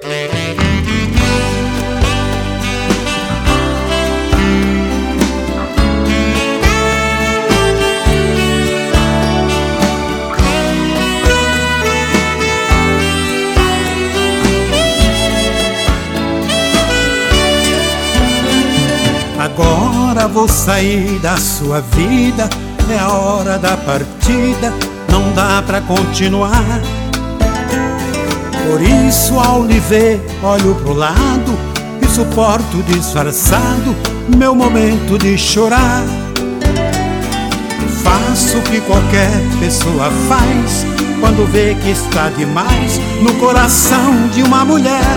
Agora vou sair da sua vida, é a hora da partida, não dá pra continuar. Por isso ao lhe ver, olho pro lado e suporto disfarçado meu momento de chorar. Faço o que qualquer pessoa faz quando vê que está demais no coração de uma mulher.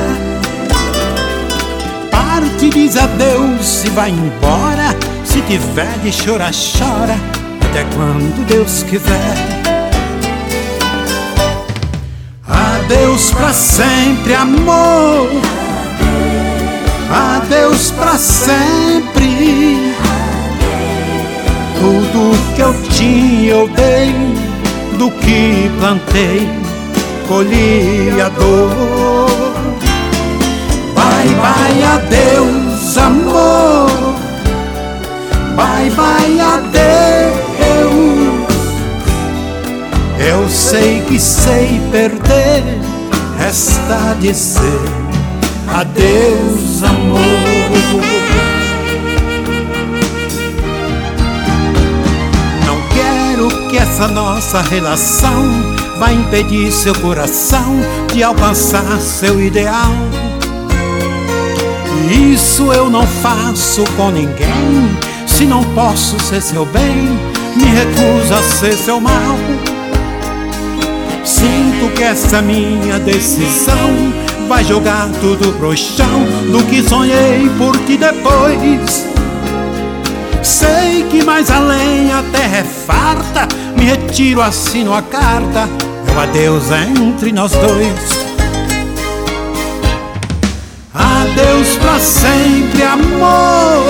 Parte, diz adeus e vai embora. Se tiver de chorar, chora até quando Deus quiser. Adeus pra sempre, amor. Adeus pra sempre. Tudo que eu tinha eu dei, do que plantei colhi a dor. Bye, bye, adeus, amor. Bye, bye, adeus. Eu sei que sei perder, resta dizer adeus, amor. Não quero que essa nossa relação vá impedir seu coração de alcançar seu ideal. Isso eu não faço com ninguém. Se não posso ser seu bem, me recuso a ser seu mal. Sinto que essa minha decisão vai jogar tudo pro chão do que sonhei por ti depois. Sei que mais além a terra é farta, me retiro, assino a carta, meu adeus é entre nós dois. Adeus pra sempre, amor.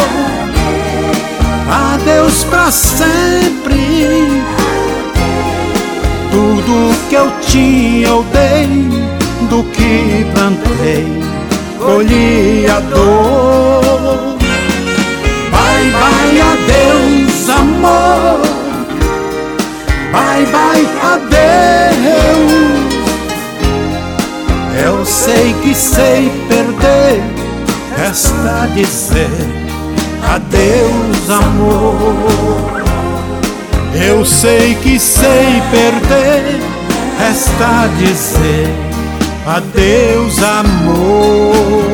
Adeus pra sempre. Tudo que eu tinha eu dei, do que plantei colhi a dor. Bye, bye, adeus, amor. Bye, bye, adeus. Eu sei que sei perder, resta dizer adeus, amor. Eu sei que sei perder, resta dizer adeus, amor.